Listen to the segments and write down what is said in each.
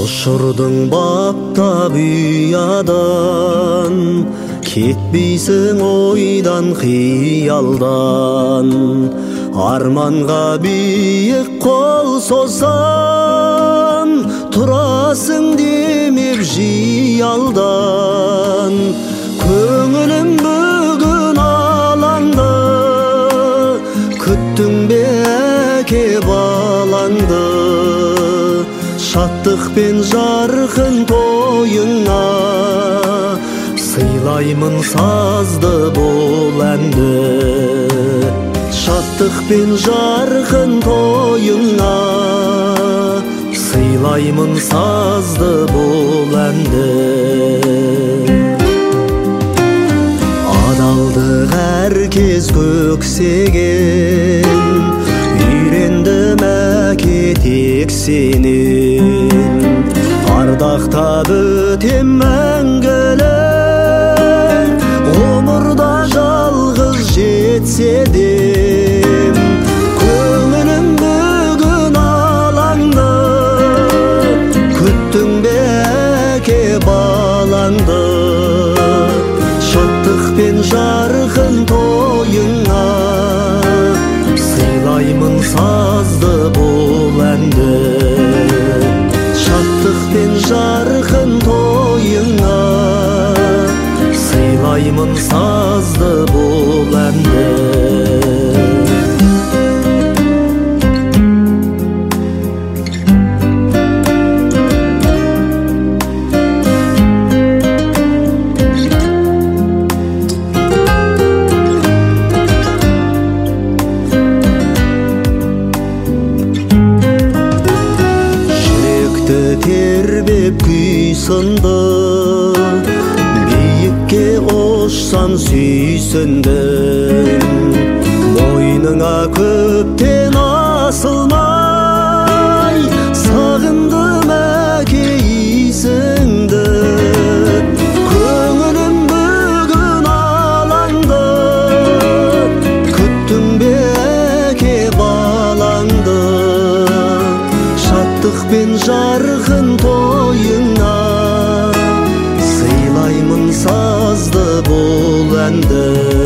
Ұшырдың баптап ұядан, кетпейсің ойдан қиялдан. Арманға биік қол созсаң, тұрасың демеп жиялдан. Көңілім бүгін алаңды, күттің бе әке балаңды. Шаттық пен жарқын тойыңа, сыйлаймын сазды бұл әнді. Шаттық пен жарқын тойыңа, сыйлаймын сазды бұл әнді. Адалдық әркез көксеген, үйрендім әке тек сенен. Ардақтап өтем мәңгілік, ғұмырда жалғыз жетсе дем. Көңілім бүгін алаңды, күттің бе әке балаңды. Шаттық пен жарқын тойыңа, сыйлаймын сазды бұл әнді. Шаттық пен жарқын тойыңа, сыйлаймын сазды бұл әнді. Тербеп күй сынды, биікке ұшсам сүйсіндім. Мойныңа көптен асылмай, сағындым әке иісіңді. Көңілім бүгін алаңды, күттің бе әке балаңды. Шаттық пен жарқын тойыңа, сыйлаймын сазды бұл әнді.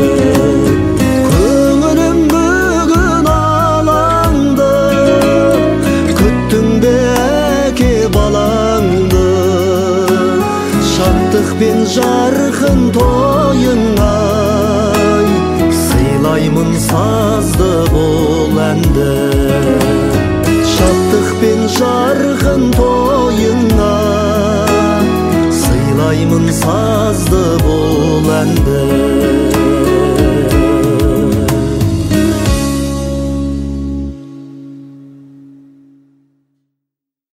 Көңілім бүгін алаңды, күттің бе әке балаңды. Шаттық пен жарқын тойыңа, сыйлаймын сазды бұл әнді. Шаттық пен жарқын тойыңа, сыйлаймын сазды бұл әнді.